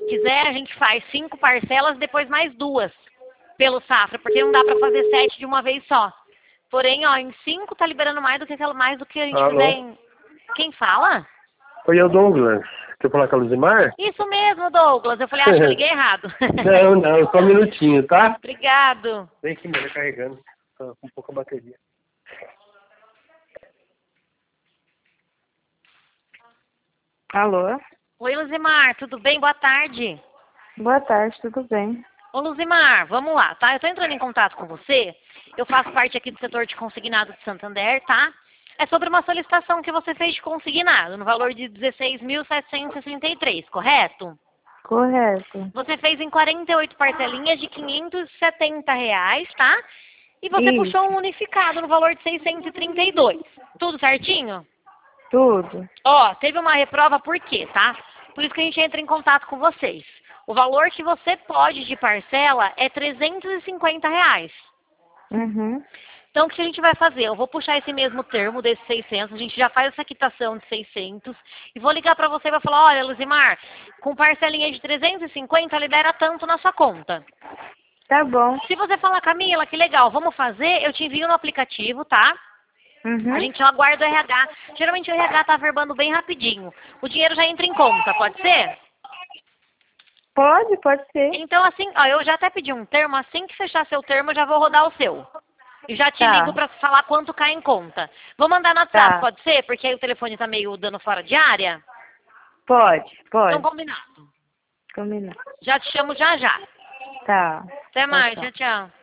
quiser, a gente faz 5 parcelas, depois mais 2 pelo Safra, porque não dá pra fazer 7 de uma vez só. Porém, ó, em 5 tá liberando mais do que a gente Alô? fizer em... Quem fala? Oi, é o Douglas. Quer falar com a Luzimar? Isso mesmo, Douglas. Eu falei, acho que eu liguei errado. Não, só um minutinho, tá? Obrigado. Vem aqui, mulher, carregando. Tá com pouca bateria. Alô? Oi, Luzimar, tudo bem? Boa tarde. Boa tarde, tudo bem? Ô, Luzimar, vamos lá, tá? Eu tô entrando em contato com você. Eu faço parte aqui do setor de consignado de Santander, tá? É sobre uma solicitação que você fez de consignado, no valor de 16.763, correto? Correto. Você fez em 48 parcelinhas de R$ 570, tá? E você Isso. puxou um unificado no valor de 632. Tudo certinho? Tudo. Ó, teve uma reprova por quê, tá? Por isso que a gente entra em contato com vocês. O valor que você pode de parcela é R$ 350. Uhum. Então, o que a gente vai fazer? Eu vou puxar esse mesmo termo desses 600, a gente já faz essa quitação de 600 e vou ligar para você e vai falar, olha, Luzimar, com parcelinha de 350 libera tanto na sua conta. Tá bom. Se você falar, Camila, que legal, vamos fazer, eu te envio no aplicativo, tá? Uhum. A gente aguarda o RH. Geralmente o RH tá verbando bem rapidinho. O dinheiro já entra em conta, pode ser? Pode ser. Então, assim, ó, eu já até pedi um termo, assim que fechar seu termo, eu já vou rodar o seu. E já te Tá. ligo pra falar quanto cai em conta. Vou mandar no WhatsApp, Tá. pode ser? Porque aí o telefone tá meio dando fora de área. Pode. Então, combinado. Combinado. Já te chamo já já. Tá. Até mais, Tchau. tchau, tchau.